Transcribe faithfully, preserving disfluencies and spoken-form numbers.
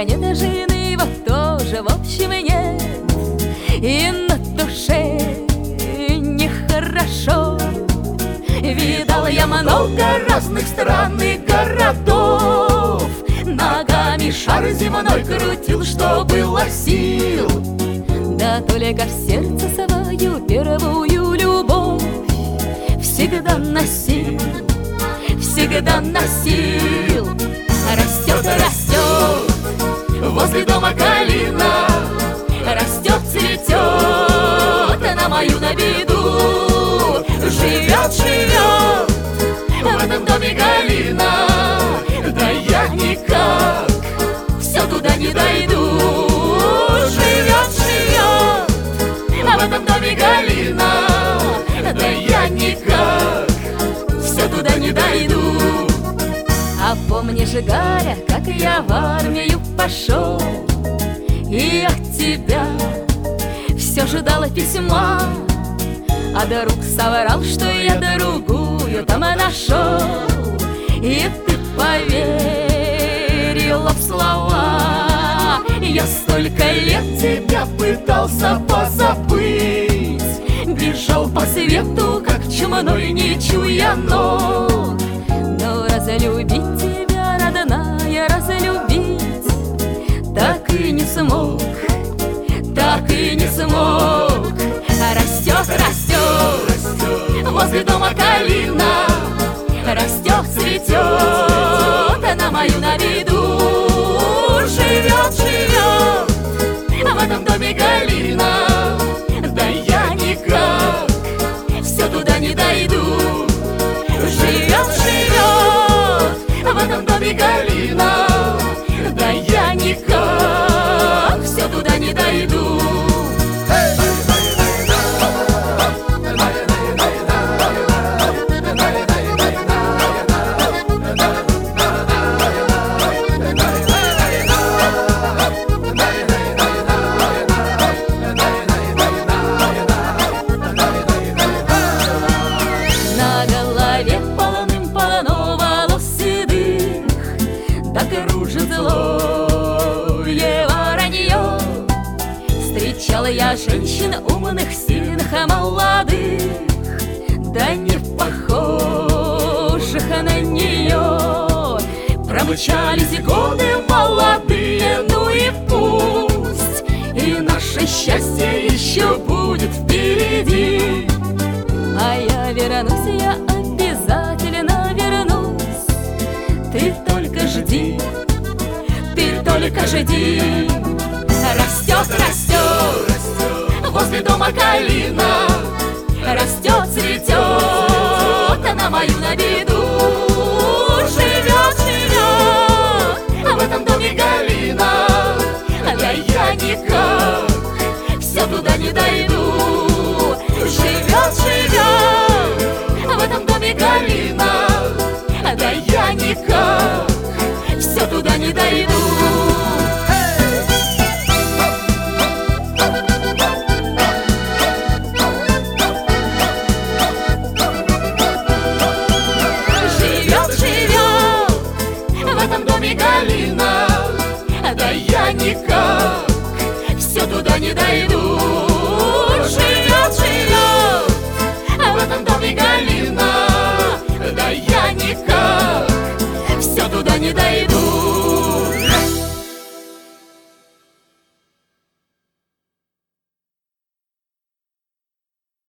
тебя нет жены, вот тоже в общем нет, и на душе нехорошо. Видала я много разных странных городов, ногами шар земной крутил, что было сил. Да только в сердце свою первую любовь всегда носил, всегда носил. Растет, растет возле дома калина, растет, цветет на мою на виду. Живет, живет в этом доме галина, да я никак все туда не дойду. Живет, живет в этом доме галина, да я никак все туда не дойду. А помнишь, Галя, как я в армию пошел, и от тебя все ждала письма, а друг соврал, что я другую там нашел, и ты поверила в слова. Я столько лет тебя пытался позабыть, бежал по свету, как чумной, не чуя ног. Но разлюбить тебя, родная, разлюбить так и не смог, так и не смог. Растет, растет возле дома калина, растет, цветет на мою на виду. Живет, живет в этом доме галина, да я никак все туда не дойду. Живет, живет в этом доме галина, да я никак все туда не дойду. Встречала я женщин умных, сильных, молодых, да не похожих на нее. Промчались годы молодые, ну и пусть, и наше счастье еще будет впереди. А я вернусь, я обязательно вернусь. Ты только жди, ты только жди. Растет, растет возле дома калина, растет, цветет на мою на виду. Живет, живет в этом доме галина, да я никак все туда не дойду. Живет, живет в этом доме галина, да я никак все туда не дойду. Галина, да я никак все туда не дойду.